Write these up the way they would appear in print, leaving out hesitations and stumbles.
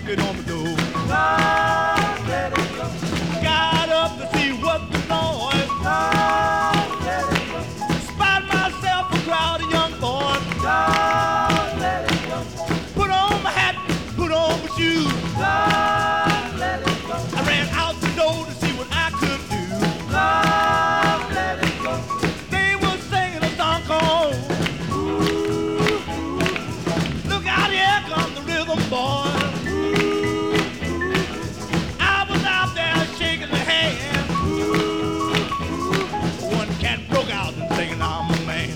knocking on the door. Don't let it go. Got up to see what the noise. Don't let it go. Spied myself a crowd of young boys. Don't let it go. Put on my hat, put on my shoes. Don't let it go. I ran out the door to see what I could do. Don't let it go. They were singing a song called Look Out, Here Comes the Rhythm Boy. I was out there shaking the hand. One cat broke out and singing, I'm a man.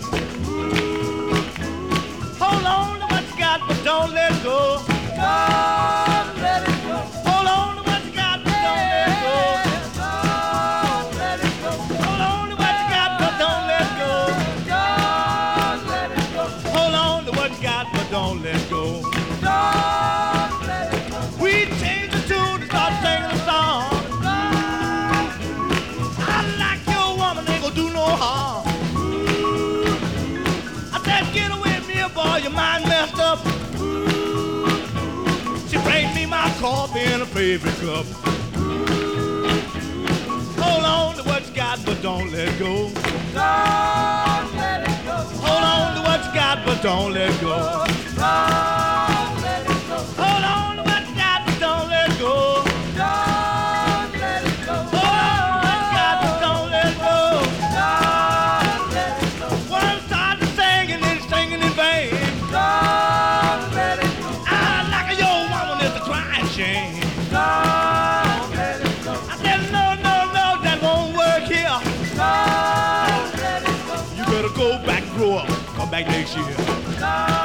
Hold on to what you got, but don't let go. Don't let it go. Hold on to what you got, but don't let go. Don't let it go. Hold on to what you got, but don't let go. Don't let it go. Hold on to what you got, but don't let go. Don't let it go. We changed the tune and started singing a song. I like your woman, ain't gonna do no harm. I said, get away from here, boy, your mind messed up. She bring me my coffee in a favorite cup. Hold on to what you got, but don't let go. Don't let it go. Hold on to what you got, but don't let go. Don't let it go. Hold on to what you got, but don't let go. Don't let it go. Hold on to what you got, but don't let go. Don't let it go. One started singing and singing in vain. Don't let it go. I like a old woman is a crying shame. Don't let it go. I said, no, no, no, that won't work here. Don't let it go. You better go back, grow up, come back next year. Don't